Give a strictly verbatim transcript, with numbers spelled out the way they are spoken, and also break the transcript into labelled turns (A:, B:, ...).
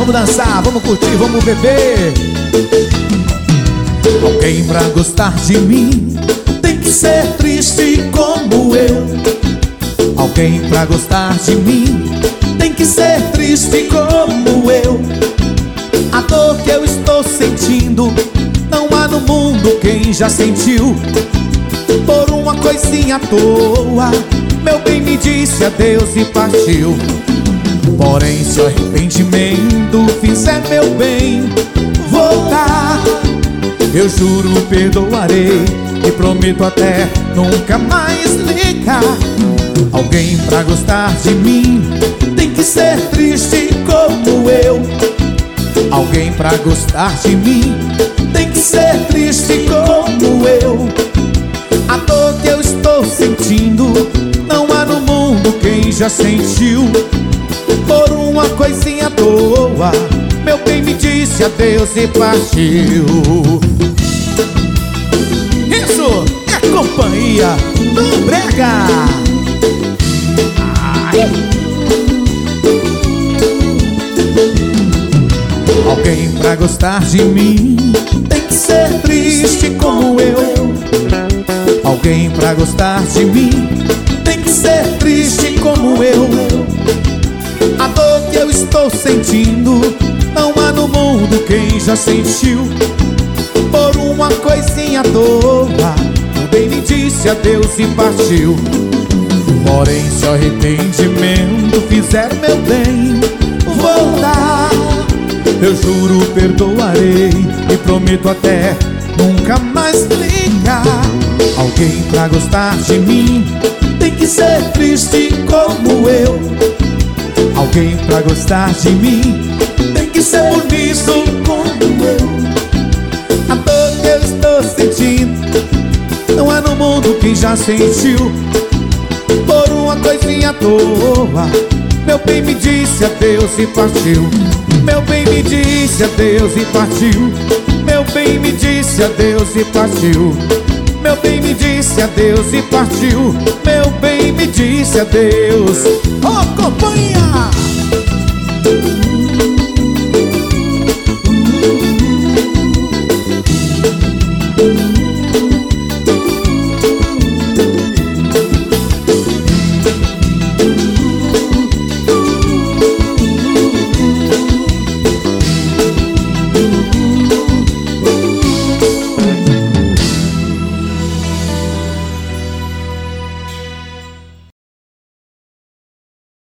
A: vamos dançar, vamos curtir, vamos beber. Alguém pra gostar de mim tem que ser triste como eu. Alguém pra gostar de mim tem que ser triste como eu. A dor que eu estou sentindo não há no mundo quem já sentiu. Por uma coisinha à toa, meu bem me disse adeus e partiu. Porém, se o arrependimento fizer meu bem voltar, eu juro perdoarei e prometo até nunca mais ligar. Alguém pra gostar de mim tem que ser triste como eu. Alguém pra gostar de mim tem que ser triste como eu. A dor que eu estou sentindo não há no mundo quem já sentiu. Por uma coisinha à toa, meu bem me disse adeus e partiu. Isso é companhia do Brega. Ai. Alguém pra gostar de mim tem que ser triste como eu. Alguém pra gostar de mim tem que ser triste como eu. A dor que eu estou sentindo não há no mundo quem já sentiu. Por uma coisinha à toa, meu bem me disse adeus e partiu. Porém, se o arrependimento fizer meu bem voltar, eu juro perdoarei e prometo até nunca mais ligar. Alguém pra gostar de mim tem que ser triste como eu. Alguém pra gostar de mim tem que ser bonito como eu. A dor que eu estou sentindo não há no mundo quem já sentiu. Por uma coisinha à toa, meu bem me disse adeus e partiu. Meu bem me disse adeus e partiu. Meu bem me disse adeus e partiu. Meu bem me disse adeus e partiu. Meu bem me disse adeus. Oh, companhia!